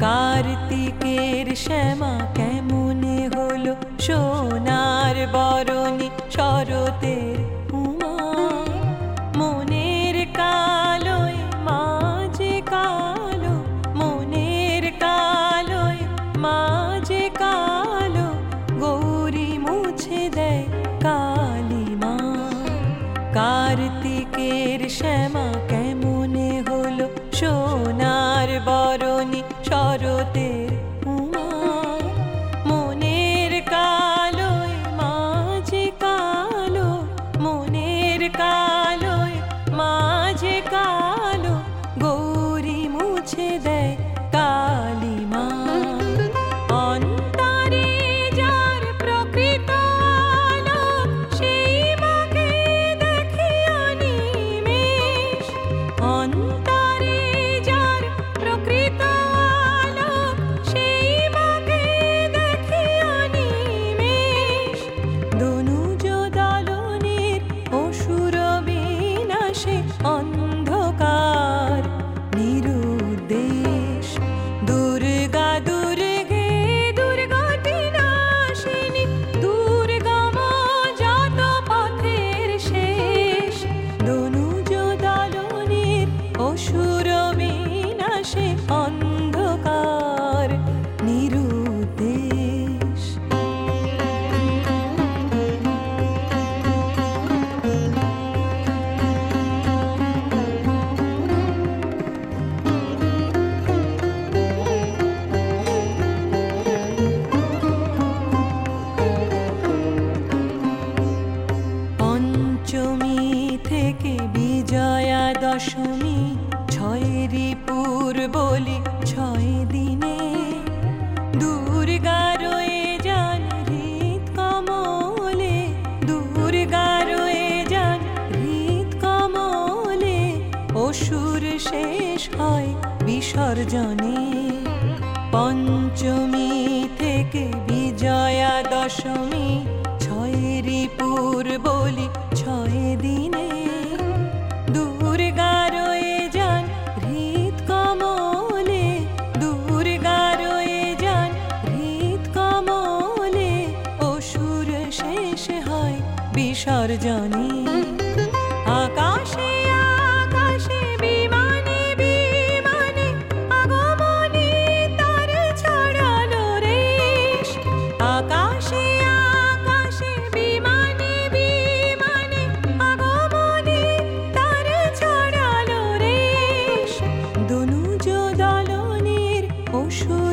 কার্তিকের শ্যামা কেমনে হলো সোনার বরণী শরতের উমা। মনের কালোয় মাঝে কালো, মনের কালোয় মাঝে কালো, গৌরী মুছে দেয় কালিমা। কার্তিকের শ্যামা কেমনে হলো সোনার বরণী শরতের উমা। মনের কালোয় মাঝে কালো, মনের কালোয় মাঝে কালো, গৌরী মুছে দেয় কালিমা। অন্তরে যার প্রকৃত আলো, সেই মাকে দেখিয়া নিমেষ। অন্তরে যার প্রকৃত আলো, সেই মাকে দেখিয়া নিমেষ। দনুজ দলনের অসুর বিনাশে অন্ধকার নিরুদ্দেশ। দুর্গা দুর্গে দুর্গতি নাশিনী, দুর্গম যত পথের শেষ। দনুজ দলনের অসুর বিনাশে অন্ধকার নিরুদ্দেশ। পঞ্চমী থেকে বিজয়া দশমী, ছয়েরই পুর বলি 6 দিনে। দুর্গা রয়ে যান হৃদ কমলে, দুর্গা রয়ে যান হৃদ কমলে। অসুর শেষ হয় বিসর্জনে। পঞ্চমী থেকে বিজয়া দশমী, ছয়েরই পুর বলি 6 দিনে। দুর্গা রয়ে যান হৃদ কমলে, দুর্গা রয়ে যান হৃদ কমলে। অসুর শেষ হয় বিসর্জনে। আকাশে আকাশে বিমানে বিমানে, আগমনে তার ছড়ালো রেশ। আকাশে আকাশে বিমানে বিমানে, আগমনে তার ছড়ালো রেশ। দনুজ দলনের অসুর